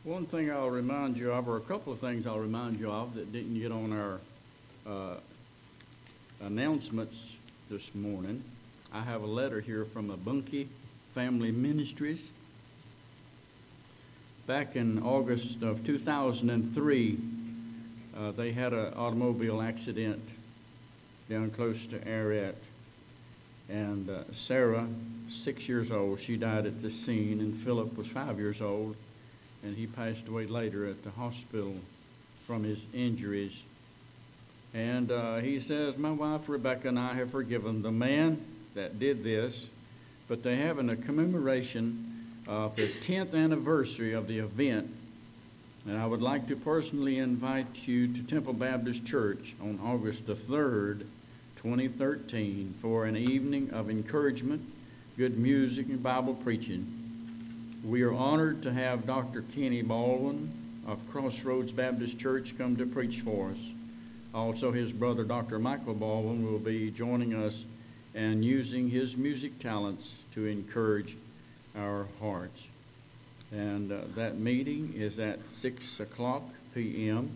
One thing I'll remind you of, or a couple of things I'll remind you of that didn't get on our announcements this morning. I have a letter here from the Bunkie Family Ministries. Back in August of 2003, they had an automobile accident down close to Ariat. And Sarah, 6 years old, she died at the scene, and Philip was 5 years old, and he passed away later at the hospital from his injuries. And he says, my wife Rebecca and I have forgiven the man that did this, but they're having a commemoration of the 10th anniversary of the event. And I would like to personally invite you to Temple Baptist Church on August the 3rd, 2013, for an evening of encouragement, good music, and Bible preaching. We are honored to have Dr. Kenny Baldwin of Crossroads Baptist Church come to preach for us. Also, his brother, Dr. Michael Baldwin, will be joining us and using his music talents to encourage our hearts. And that meeting is at 6 o'clock p.m.,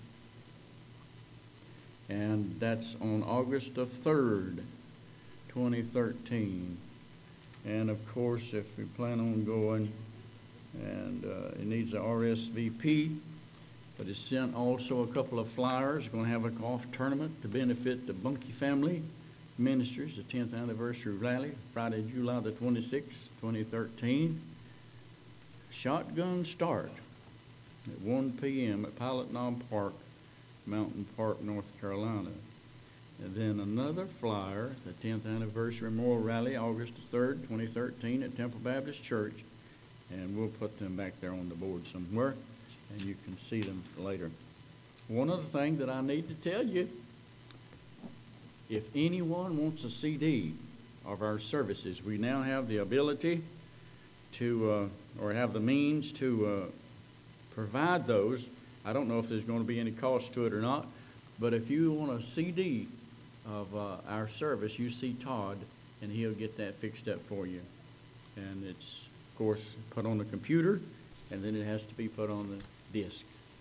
and that's on August the 3rd, 2013. And of course, if we plan on going, and it needs a RSVP, but it's sent also a couple of flyers. We're going to have a golf tournament to benefit the Bunkie Family Ministries, the 10th anniversary rally, Friday, July the 26th, 2013. Shotgun start at 1 p.m. at Pilot Knob Park, Mountain Park, North Carolina. And then another flyer, the 10th Anniversary Memorial Rally, August 3rd, 2013 at Temple Baptist Church. And we'll put them back there on the board somewhere, and you can see them later. One other thing that I need to tell you, if anyone wants a CD of our services, we now have the ability to, or have the means to provide those. I don't know if there's going to be any cost to it or not, but if you want a CD of our service, you see Todd, and he'll get that fixed up for you. And it's, of course, put on the computer, and then it has to be put on the disc.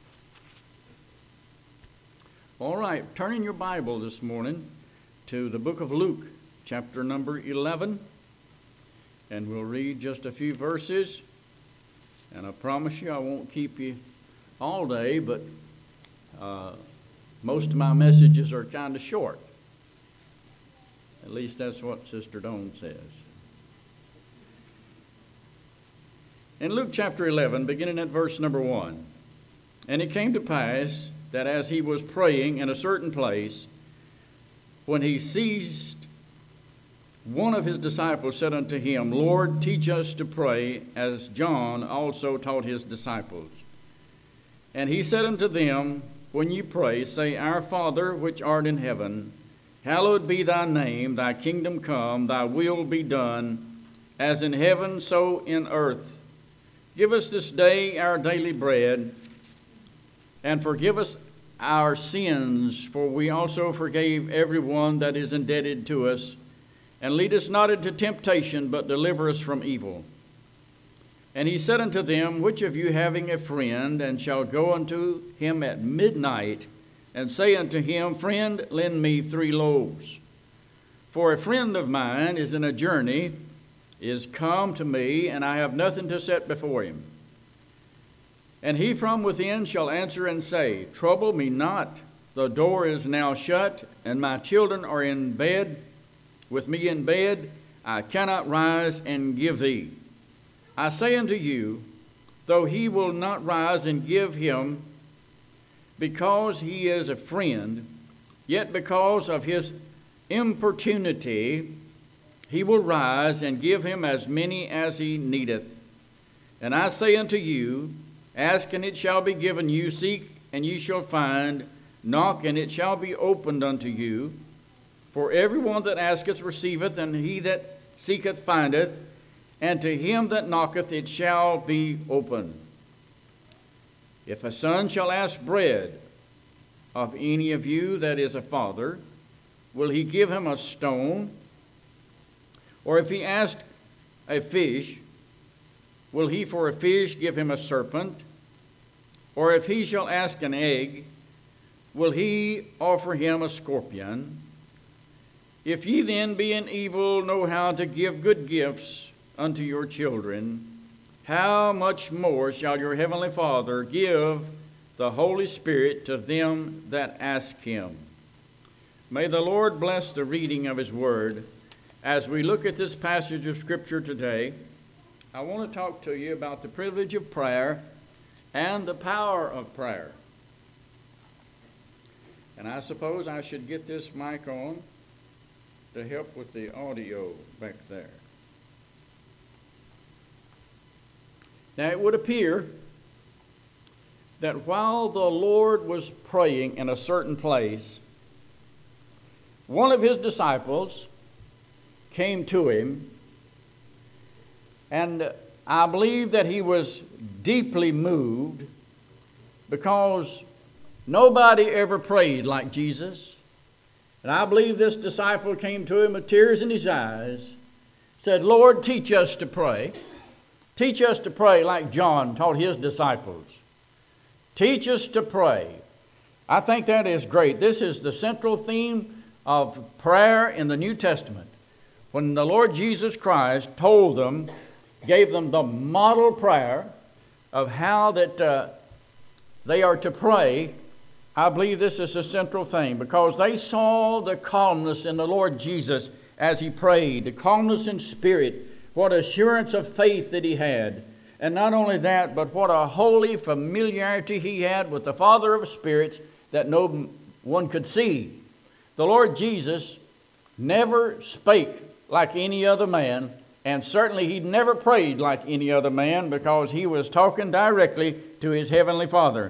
All right, turn in your Bible this morning to the book of Luke, chapter number 11, and we'll read just a few verses. And I promise you I won't keep you all day, but most of my messages are kind of short. At least that's what Sister Dawn says. In Luke chapter 11, beginning at verse number 1, and it came to pass that as he was praying in a certain place, when he ceased, one of his disciples said unto him, Lord, teach us to pray, as John also taught his disciples. And he said unto them, when you pray, say, Our Father, which art in heaven, hallowed be thy name, thy kingdom come, thy will be done, as in heaven, so in earth. Give us this day our daily bread, and forgive us our sins, for we also forgave everyone that is indebted to us. And lead us not into temptation, but deliver us from evil. And he said unto them, which of you having a friend, and shall go unto him at midnight, and say unto him, Friend, lend me 3 loaves. For a friend of mine is in a journey, is come to me, and I have nothing to set before him. And he from within shall answer and say, Trouble me not, the door is now shut, and my children are in bed, with me in bed, I cannot rise and give thee. I say unto you, though he will not rise and give him, because he is a friend, yet because of his importunity, he will rise and give him as many as he needeth. And I say unto you, ask and it shall be given you, seek and ye shall find, knock and it shall be opened unto you. For everyone that asketh receiveth, and he that seeketh findeth, and to him that knocketh it shall be opened. If a son shall ask bread of any of you that is a father, will he give him a stone? Or if he ask a fish, will he for a fish give him a serpent? Or if he shall ask an egg, will he offer him a scorpion? If ye then, being evil, know how to give good gifts unto your children, how much more shall your heavenly Father give the Holy Spirit to them that ask him? May the Lord bless the reading of his word. As we look at this passage of Scripture today, I want to talk to you about the privilege of prayer and the power of prayer. And I suppose I should get this mic on to help with the audio back there. Now, it would appear that while the Lord was praying in a certain place, one of his disciples came to him, and I believe that he was deeply moved because nobody ever prayed like Jesus. And I believe this disciple came to him with tears in his eyes, said, Lord, teach us to pray. Teach us to pray like John taught his disciples. Teach us to pray. I think that is great. This is the central theme of prayer in the New Testament. When the Lord Jesus Christ told them, gave them the model prayer of how that they are to pray, I believe this is a central thing because they saw the calmness in the Lord Jesus as he prayed, the calmness in spirit, what assurance of faith that he had. And not only that, but what a holy familiarity he had with the Father of spirits that no one could see. The Lord Jesus never spake like any other man, and certainly he never prayed like any other man because he was talking directly to his heavenly Father.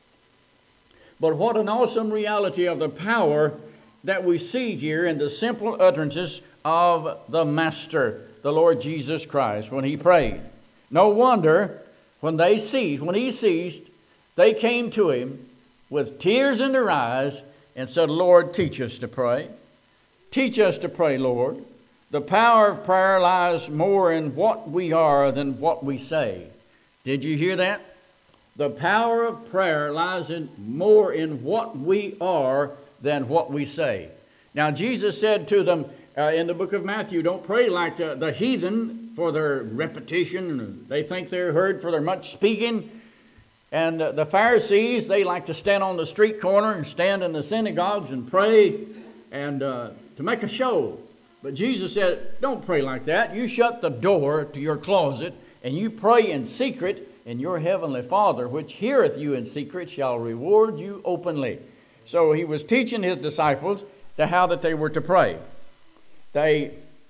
But what an awesome reality of the power that we see here in the simple utterances of the Master, the Lord Jesus Christ, when he prayed. No wonder when he ceased, they came to him with tears in their eyes and said, Lord, teach us to pray. Teach us to pray, Lord. The power of prayer lies more in what we are than what we say. Did you hear that? The power of prayer lies more in what we are than what we say. Now, Jesus said to them in the book of Matthew, don't pray like the heathen for their repetition. They think they're heard for their much speaking. And the Pharisees, they like to stand on the street corner and stand in the synagogues and pray and to make a show. But Jesus said, don't pray like that. You shut the door to your closet and you pray in secret, and your heavenly Father, which heareth you in secret, shall reward you openly. So he was teaching his disciples how that they were to pray. They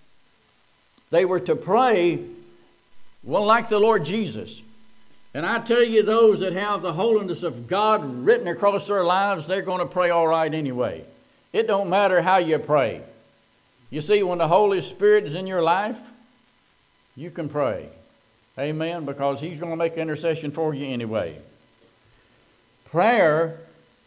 were to pray, well, like the Lord Jesus. And I tell you, those that have the holiness of God written across their lives, they're going to pray all right anyway. It don't matter how you pray. You see, when the Holy Spirit is in your life, you can pray. Amen, because he's going to make intercession for you anyway. Prayer,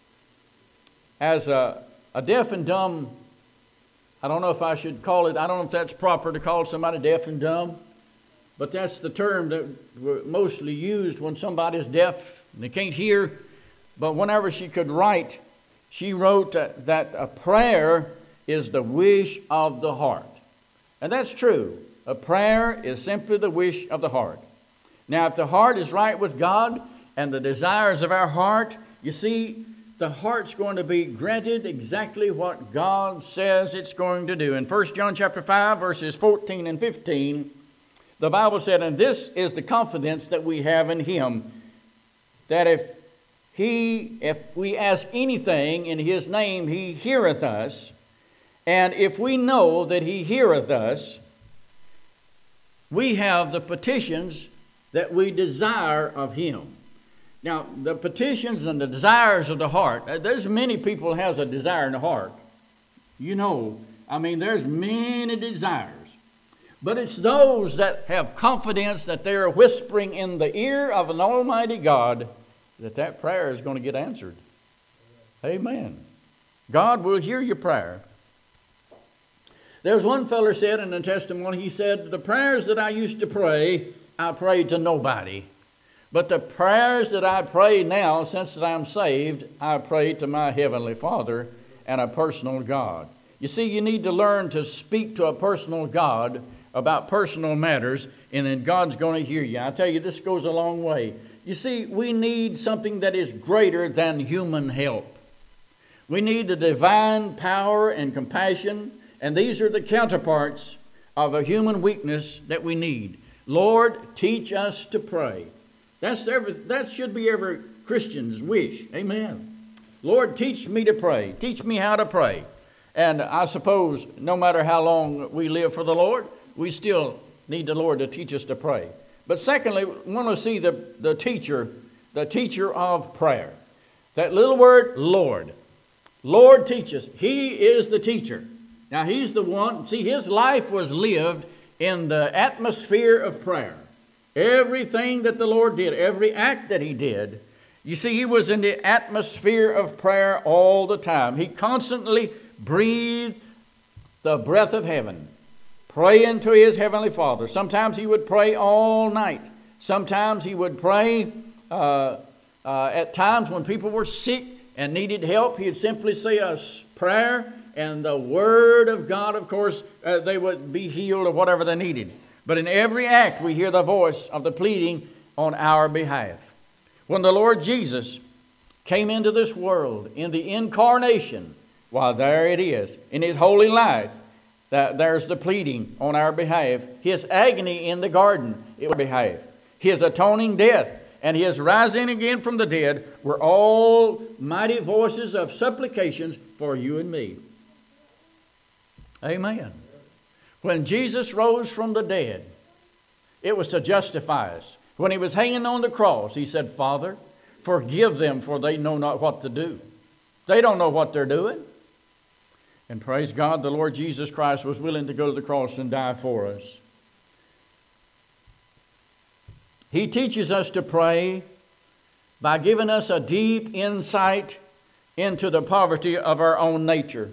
as a deaf and dumb, I don't know if I should call it, I don't know if that's proper to call somebody deaf and dumb, but that's the term that was mostly used when somebody's deaf and they can't hear. But whenever she could write, she wrote that a prayer is the wish of the heart. And that's true. A prayer is simply the wish of the heart. Now, if the heart is right with God and the desires of our heart, you see, the heart's going to be granted exactly what God says it's going to do. In 1 John chapter 5, verses 14 and 15, the Bible said, and this is the confidence that we have in him, that if we ask anything in his name, he heareth us. And if we know that he heareth us, we have the petitions that we desire of him. Now, the petitions and the desires of the heart, there's many people has a desire in the heart. You know, there's many desires. But it's those that have confidence that they're whispering in the ear of an almighty God that prayer is going to get answered. Amen. God will hear your prayer. There's one feller said in a testimony, he said, the prayers that I used to pray, I prayed to nobody. But the prayers that I pray now, since that I'm saved, I pray to my Heavenly Father and a personal God. You see, you need to learn to speak to a personal God about personal matters, and then God's going to hear you. I tell you, this goes a long way. You see, we need something that is greater than human help. We need the divine power and compassion, and these are the counterparts of a human weakness that we need. Lord, teach us to pray. That should be every Christian's wish. Amen. Lord, teach me to pray. Teach me how to pray. And I suppose no matter how long we live for the Lord, we still need the Lord to teach us to pray. But secondly, we want to see the teacher of prayer. That little word, Lord. Lord, teach us. He is the teacher. Now, He's the one. See, His life was lived in the atmosphere of prayer. Everything that the Lord did, every act that He did, you see, He was in the atmosphere of prayer all the time. He constantly breathed the breath of heaven, praying to His Heavenly Father. Sometimes He would pray all night. Sometimes He would pray at times when people were sick and needed help. He'd simply say a prayer, and the Word of God, of course, they would be healed of whatever they needed. But in every act, we hear the voice of the pleading on our behalf. When the Lord Jesus came into this world in the incarnation, why, there it is. In His holy life, there's the pleading on our behalf. His agony in the garden, on our behalf. His atoning death and His rising again from the dead were all mighty voices of supplications for you and me. Amen. When Jesus rose from the dead, it was to justify us. When He was hanging on the cross, He said, Father, forgive them, for they know not what to do. They don't know what they're doing. And praise God, the Lord Jesus Christ was willing to go to the cross and die for us. He teaches us to pray by giving us a deep insight into the poverty of our own nature.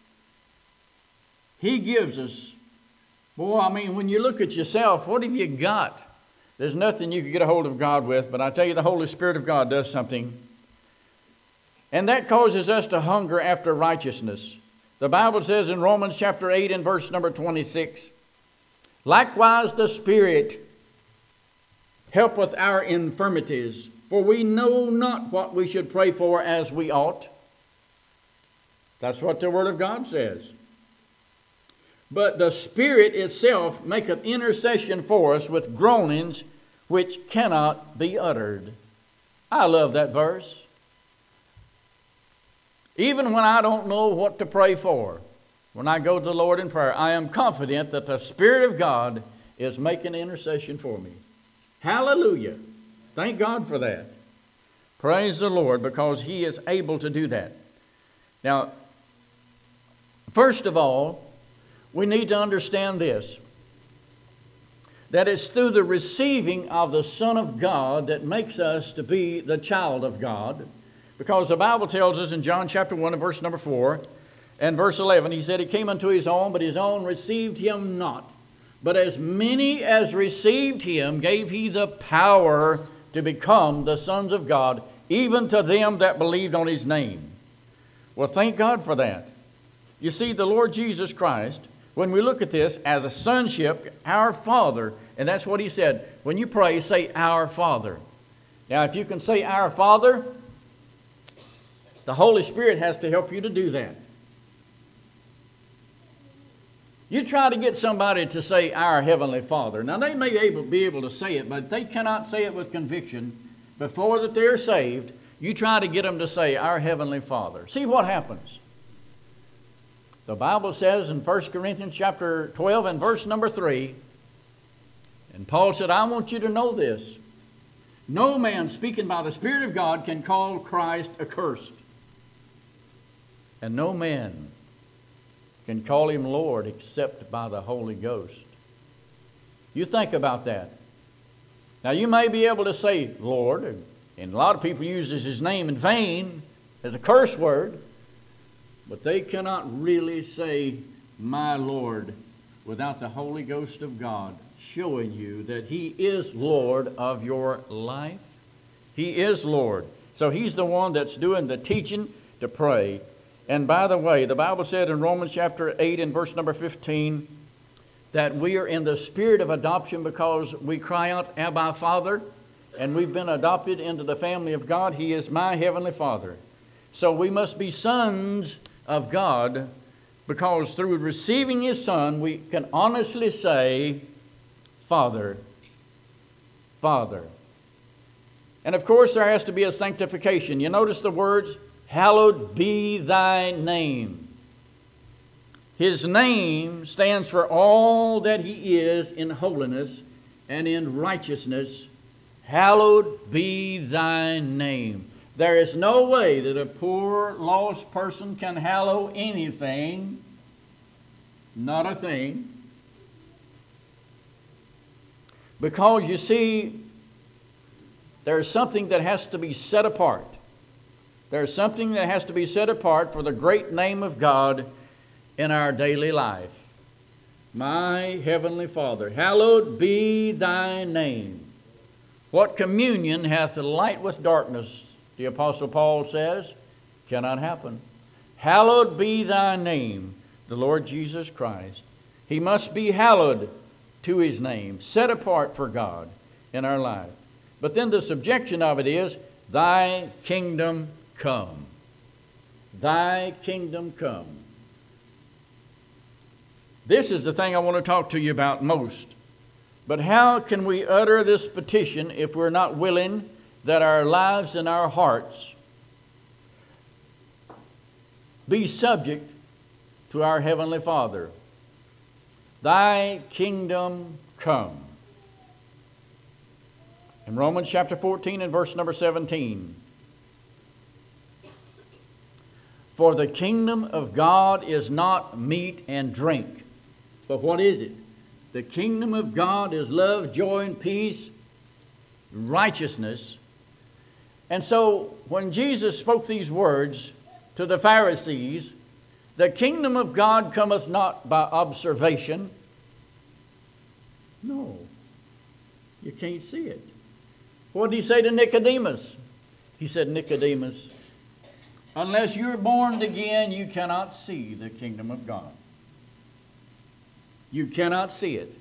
He gives us, when you look at yourself, what have you got? There's nothing you can get a hold of God with, but I tell you, the Holy Spirit of God does something. And that causes us to hunger after righteousness. The Bible says in Romans chapter 8 and verse number 26, likewise the Spirit helpeth our infirmities, for we know not what we should pray for as we ought. That's what the Word of God says. But the Spirit itself maketh intercession for us with groanings which cannot be uttered. I love that verse. Even when I don't know what to pray for, when I go to the Lord in prayer, I am confident that the Spirit of God is making intercession for me. Hallelujah. Thank God for that. Praise the Lord, because He is able to do that. Now, first of all, we need to understand this, that it's through the receiving of the Son of God that makes us to be the child of God. Because the Bible tells us in John chapter 1 and verse number 4 and verse 11, He said, He came unto His own, but His own received Him not. But as many as received Him gave He the power to become the sons of God, even to them that believed on His name. Well, thank God for that. You see, the Lord Jesus Christ, when we look at this as a sonship, our Father, and that's what He said. When you pray, say, Our Father. Now, if you can say, Our Father, the Holy Spirit has to help you to do that. You try to get somebody to say, Our Heavenly Father. Now, they may be able to say it, but they cannot say it with conviction before that they're saved. You try to get them to say, Our Heavenly Father. See what happens. The Bible says in 1 Corinthians chapter 12 and verse number 3, and Paul said, I want you to know this. No man speaking by the Spirit of God can call Christ accursed. And no man can call Him Lord except by the Holy Ghost. You think about that. Now, you may be able to say Lord, and a lot of people use His name in vain as a curse word, but they cannot really say, My Lord, without the Holy Ghost of God showing you that He is Lord of your life? He is Lord. So He's the one that's doing the teaching to pray. And by the way, the Bible said in Romans chapter 8 and verse number 15 that we are in the spirit of adoption because we cry out, Abba, Father, and we've been adopted into the family of God. He is my heavenly Father. So we must be sons of God because through receiving His Son, we can honestly say, Father, Father. And of course, there has to be a sanctification. You notice the words, hallowed be thy name. His name stands for all that He is in holiness and in righteousness. Hallowed be thy name. There is no way that a poor, lost person can hallow anything. Not a thing. Because you see, there's something that has to be set apart. There's something that has to be set apart for the great name of God in our daily life. My heavenly Father, hallowed be thy name. What communion hath the light with darkness, the Apostle Paul says, cannot happen. Hallowed be thy name, the Lord Jesus Christ. He must be hallowed to His name, set apart for God in our life. But then the subjection of it is, thy kingdom come. Thy kingdom come. This is the thing I want to talk to you about most. But how can we utter this petition if we're not willing that our lives and our hearts be subject to our Heavenly Father? Thy kingdom come. In Romans chapter 14 and verse number 17. For the kingdom of God is not meat and drink. But what is it? The kingdom of God is love, joy, and peace, righteousness. And so when Jesus spoke these words to the Pharisees, the kingdom of God cometh not by observation. No, you can't see it. What did He say to Nicodemus? He said, Nicodemus, unless you're born again, you cannot see the kingdom of God. You cannot see it.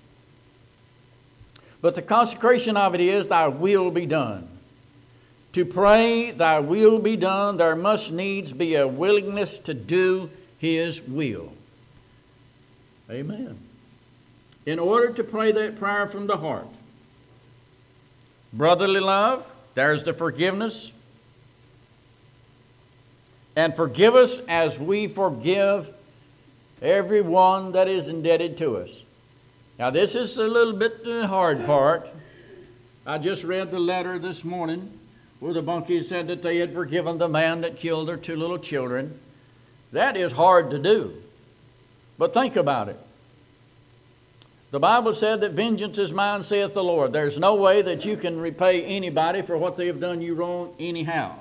But the consecration of it is, thy will be done. To pray, thy will be done, there must needs be a willingness to do His will. Amen. In order to pray that prayer from the heart. Brotherly love, there's the forgiveness. And forgive us as we forgive everyone that is indebted to us. Now this is a little bit the hard part. I just read the letter this morning where the bunkies said that they had forgiven the man that killed their 2 little children. That is hard to do. But think about it. The Bible said that vengeance is mine, saith the Lord. There's no way that you can repay anybody for what they have done you wrong anyhow.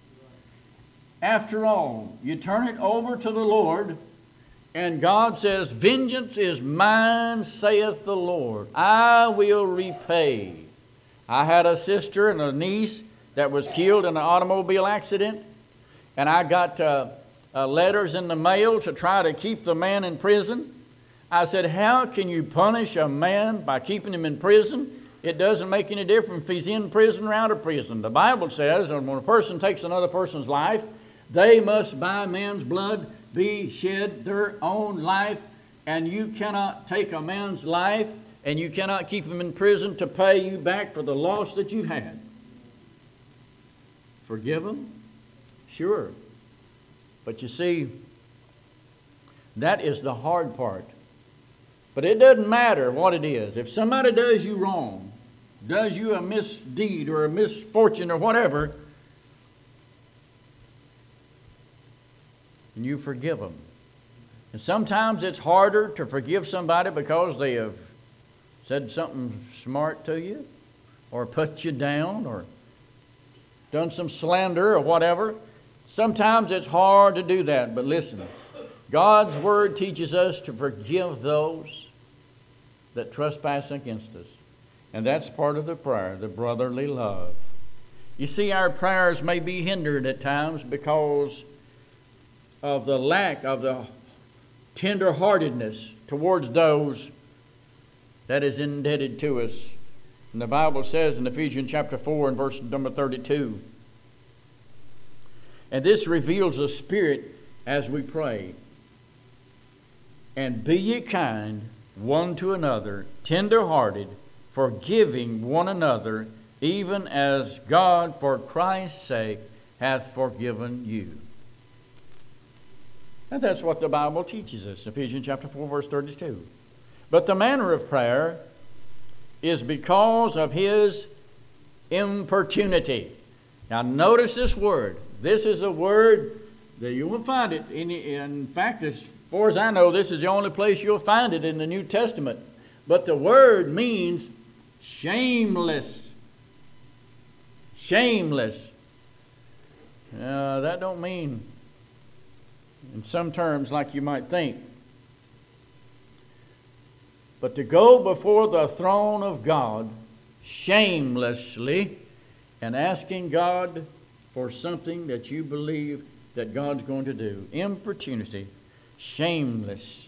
After all, you turn it over to the Lord, and God says, vengeance is mine, saith the Lord. I will repay. I had a sister and a niece that was killed in an automobile accident, and I got letters in the mail to try to keep the man in prison. I said, how can you punish a man by keeping him in prison? It doesn't make any difference if he's in prison or out of prison. The Bible says that when a person takes another person's life, they must by man's blood be shed their own life. And you cannot take a man's life and you cannot keep him in prison to pay you back for the loss that you've had. Forgive him? Sure. But you see, that is the hard part. But it doesn't matter what it is. If somebody does you wrong, does you a misdeed or a misfortune or whatever, and you forgive them. And sometimes it's harder to forgive somebody because they have said something smart to you or put you down or done some slander or whatever. Sometimes it's hard to do that. But listen, God's Word teaches us to forgive those that trespass against us. And that's part of the prayer, the brotherly love. You see, our prayers may be hindered at times because of the lack of the tenderheartedness towards those that is indebted to us. And the Bible says in Ephesians chapter 4 and verse number 32, and this reveals the Spirit as we pray. And be ye kind one to another, tender-hearted, forgiving one another, even as God for Christ's sake hath forgiven you. And that's what the Bible teaches us, Ephesians chapter 4, verse 32. But the manner of prayer is because of his importunity. Now notice this word. This is a word that you will find it. In fact, as far as I know, this is the only place you'll find it in the New Testament. But the word means shameless. Shameless. That don't mean in some terms like you might think. But to go before the throne of God shamelessly and asking God for something that you believe that God's going to do. Importunity, shamelessness.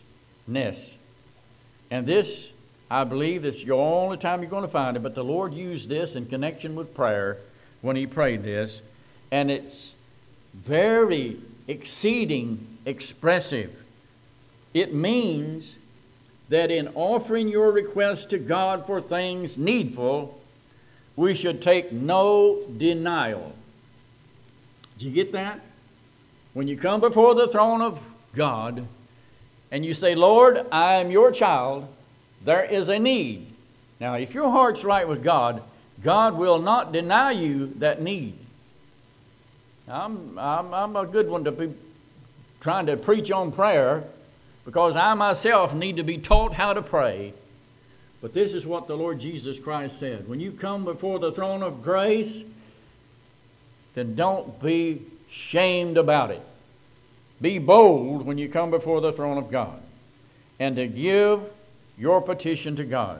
And this, I believe, this is the only time you're going to find it. But the Lord used this in connection with prayer when He prayed this. And it's very exceeding expressive. It means that in offering your request to God for things needful, we should take no denial. Did you get that? When you come before the throne of God and you say, Lord, I am your child, there is a need. Now, if your heart's right with God, God will not deny you that need. I'm a good one to be trying to preach on prayer because I myself need to be taught how to pray. But this is what the Lord Jesus Christ said. When you come before the throne of grace, then don't be shamed about it. Be bold when you come before the throne of God and to give your petition to God.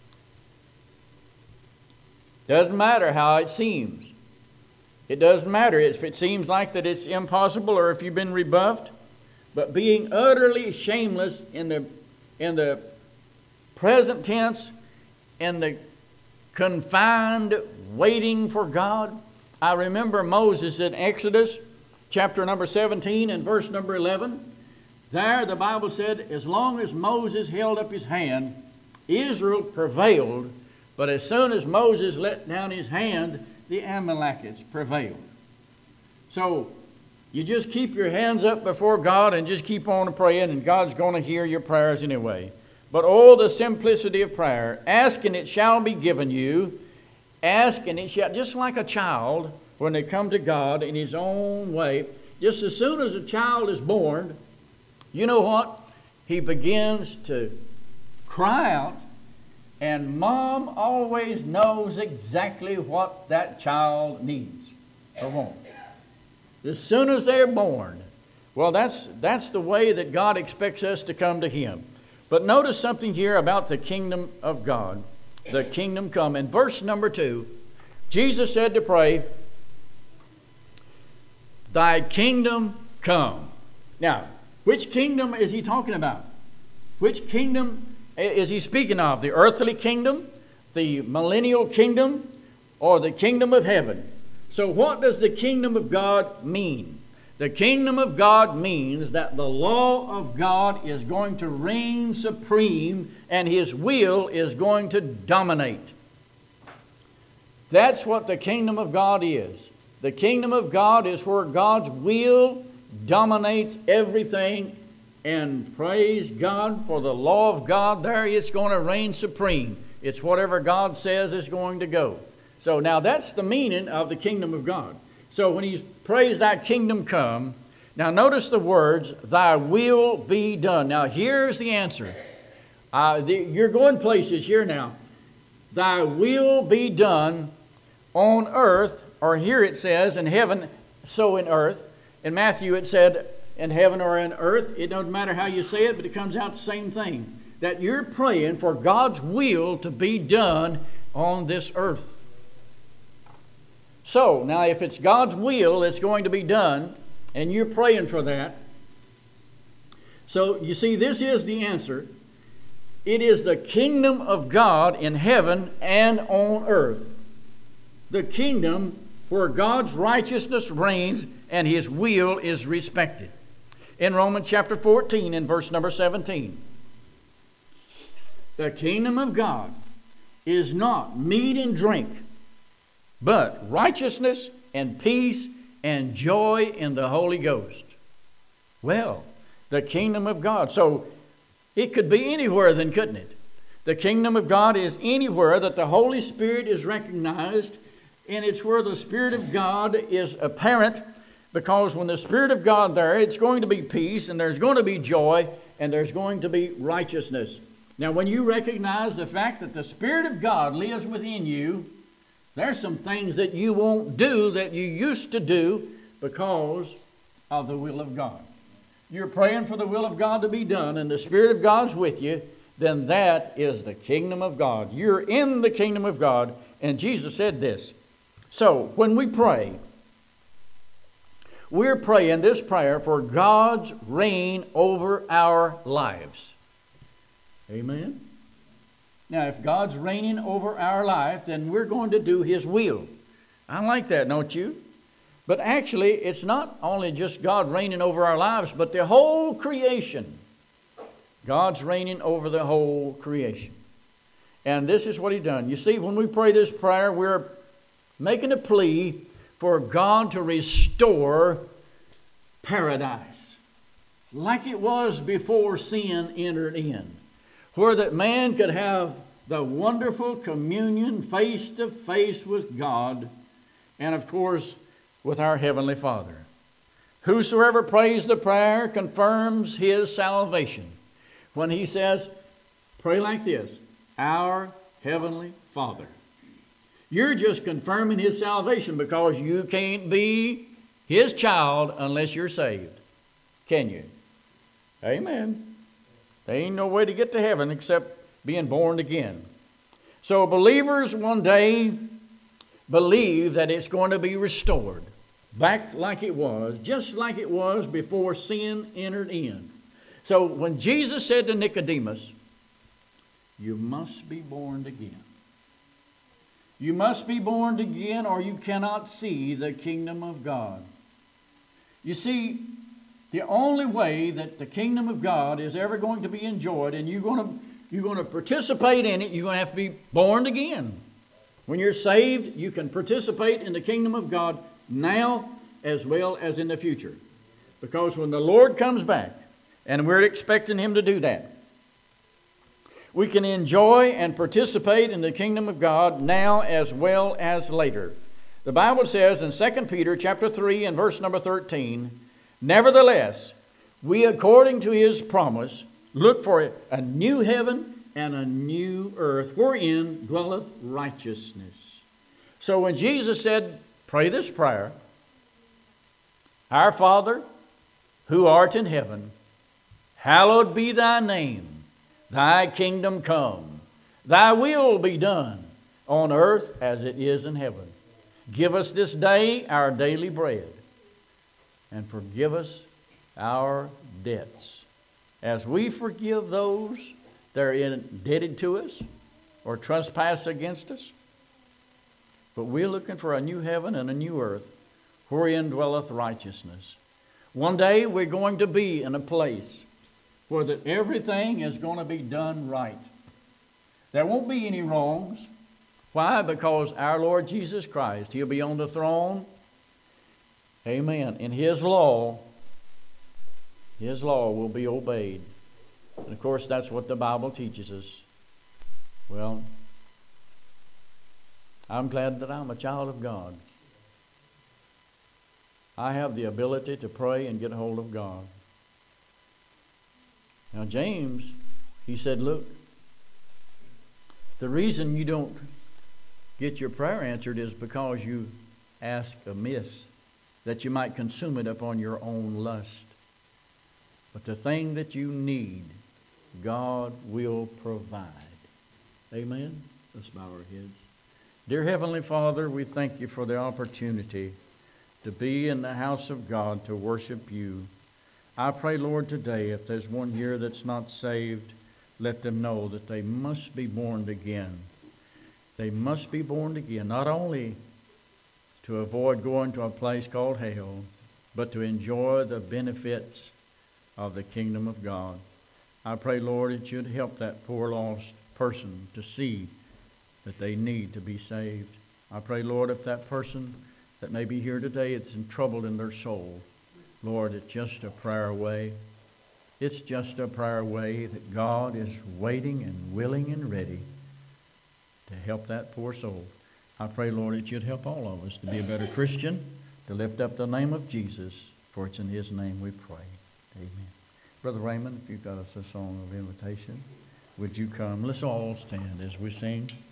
Doesn't matter how it seems. It doesn't matter if it seems like that it's impossible or if you've been rebuffed. But being utterly shameless in the present tense, in the confined waiting for God. I remember Moses in Exodus chapter number 17 and verse number 11. There the Bible said, as long as Moses held up his hand, Israel prevailed. But as soon as Moses let down his hand, the Amalekites prevailed. So you just keep your hands up before God and just keep on praying, and God's going to hear your prayers anyway. But oh, the simplicity of prayer. Ask and it shall be given you. Ask and it shall, just like a child, when they come to God in his own way, just as soon as a child is born, you know what? He begins to cry out, and mom always knows exactly what that child needs or wants. As soon as they're born. Well, that's the way that God expects us to come to Him. But notice something here about the kingdom of God. The kingdom come. In verse number 2, Jesus said to pray, Thy kingdom come. Now, which kingdom is He talking about? Which kingdom is He speaking of? The earthly kingdom, the millennial kingdom, or the kingdom of heaven? So what does the kingdom of God mean? The kingdom of God means that the law of God is going to reign supreme and His will is going to dominate. That's what the kingdom of God is. The kingdom of God is where God's will dominates everything, and praise God for the law of God. There it's going to reign supreme. It's whatever God says is going to go. So now that's the meaning of the kingdom of God. So when He prays Thy kingdom come, now notice the words, Thy will be done. Now here's the answer. You're going places here now. Thy will be done on earth, or here it says in heaven, so in earth. In Matthew it said in heaven or in earth. It doesn't matter how you say it, but it comes out the same thing. that you're praying for God's will to be done on this earth. So, now if it's God's will that's going to be done, and you're praying for that, so you see, this is the answer. It is the kingdom of God in heaven and on earth. The kingdom where God's righteousness reigns and His will is respected. In Romans chapter 14 and verse number 17, the kingdom of God is not meat and drink, but righteousness and peace and joy in the Holy Ghost. Well, the kingdom of God. So it could be anywhere then, couldn't it? The kingdom of God is anywhere that the Holy Spirit is recognized, and it's where the Spirit of God is apparent, because when the Spirit of God there, it's going to be peace, and there's going to be joy, and there's going to be righteousness. Now, when you recognize the fact that the Spirit of God lives within you, there's some things that you won't do that you used to do because of the will of God. You're praying for the will of God to be done, and the Spirit of God's with you, then that is the kingdom of God. You're in the kingdom of God, and Jesus said this. So, when we pray, we're praying this prayer for God's reign over our lives. Amen? Now, if God's reigning over our life, then we're going to do His will. I like that, don't you? But actually, it's not only just God reigning over our lives, but the whole creation. God's reigning over the whole creation. And this is what He's done. You see, when we pray this prayer, we're making a plea for God to restore paradise like it was before sin entered in, where that man could have the wonderful communion face to face with God, and of course with our Heavenly Father. Whosoever prays the prayer confirms his salvation. When he says, pray like this, our Heavenly Father. You're just confirming his salvation, because you can't be his child unless you're saved. Can you? Amen. There ain't no way to get to heaven except being born again. So believers one day believe that it's going to be restored back like it was, just like it was before sin entered in. So when Jesus said to Nicodemus, you must be born again. You must be born again, or you cannot see the kingdom of God. You see, the only way that the kingdom of God is ever going to be enjoyed, and you're going to participate in it, you're going to have to be born again. When you're saved, you can participate in the kingdom of God now as well as in the future. Because when the Lord comes back, and we're expecting Him to do that, we can enjoy and participate in the kingdom of God now as well as later. The Bible says in 2 Peter chapter 3 and verse number 13, nevertheless, we according to His promise look for a new heaven and a new earth, wherein dwelleth righteousness. So when Jesus said, pray this prayer, our Father, who art in heaven, hallowed be thy name. Thy kingdom come. Thy will be done on earth as it is in heaven. Give us this day our daily bread, and forgive us our debts, as we forgive those that are indebted to us or trespass against us. But we're looking for a new heaven and a new earth, wherein dwelleth righteousness. One day we're going to be in a place where that everything is going to be done right. There won't be any wrongs. Why? Because our Lord Jesus Christ, He'll be on the throne. Amen. And His law will be obeyed. And of course, that's what the Bible teaches us. Well, I'm glad that I'm a child of God. I have the ability to pray and get a hold of God. Now, James, he said, look, the reason you don't get your prayer answered is because you ask amiss, that you might consume it upon your own lust. But the thing that you need God will provide. Amen? Let's bow our heads. Dear Heavenly Father, we thank you for the opportunity to be in the house of God to worship you. I pray, Lord, today, if there's one here that's not saved, let them know that they must be born again. They must be born again, not only to avoid going to a place called hell, but to enjoy the benefits of the kingdom of God. I pray, Lord, that you'd help that poor lost person to see that they need to be saved. I pray, Lord, if that person that may be here today is in trouble in their soul, Lord, it's just a prayer away. It's just a prayer away that God is waiting and willing and ready to help that poor soul. I pray, Lord, that you'd help all of us to be a better Christian, to lift up the name of Jesus, for it's in his name we pray. Amen. Brother Raymond, if you've got us a song of invitation, would you come? Let's all stand as we sing.